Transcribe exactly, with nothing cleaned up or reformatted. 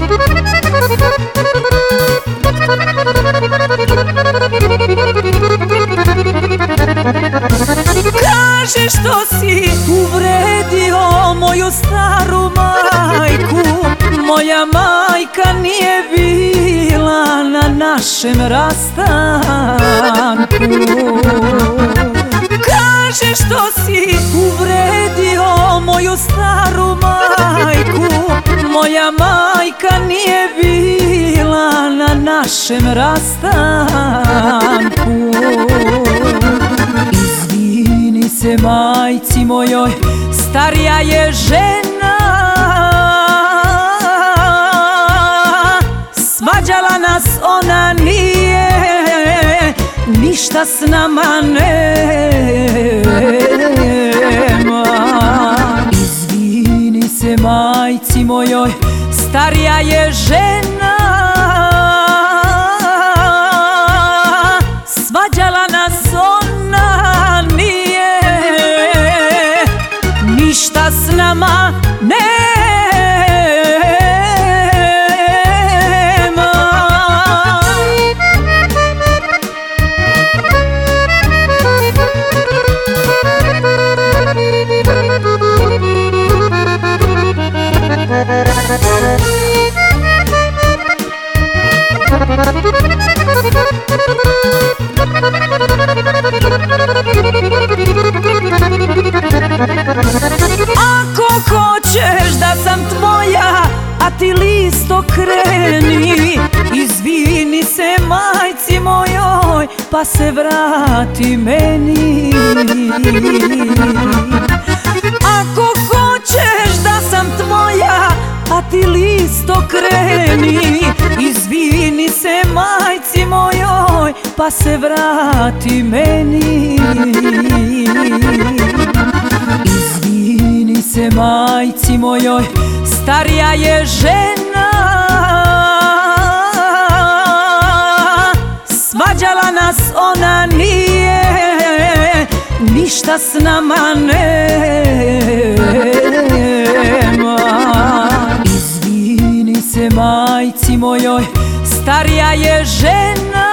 Kaže što si uvredio moju staru majku, moja majka nije bila na našem rastanku. Kaže što si uvredio moju staru majku, moja majka nije bila na našem rastanku. Izvini se majci mojoj, starija je žena, svađala nas ona nije, ništa s nama nema. Izvini se majci mojoj, starija je žena, svađala nas ona nije, ništa s nama nema. Ako hoćeš da sam tvoja, a ti list okreni, izvini se majci mojoj, pa se vrati meni. Ako hoćeš da sam tvoja, a ti list okreni, izvini se majci mojoj, pa se vrati meni. Izvini se majci mojoj, starija je žena, svađala nas ona nije, ništa s nama nema. Izvini se majci mojoj, starija je žena,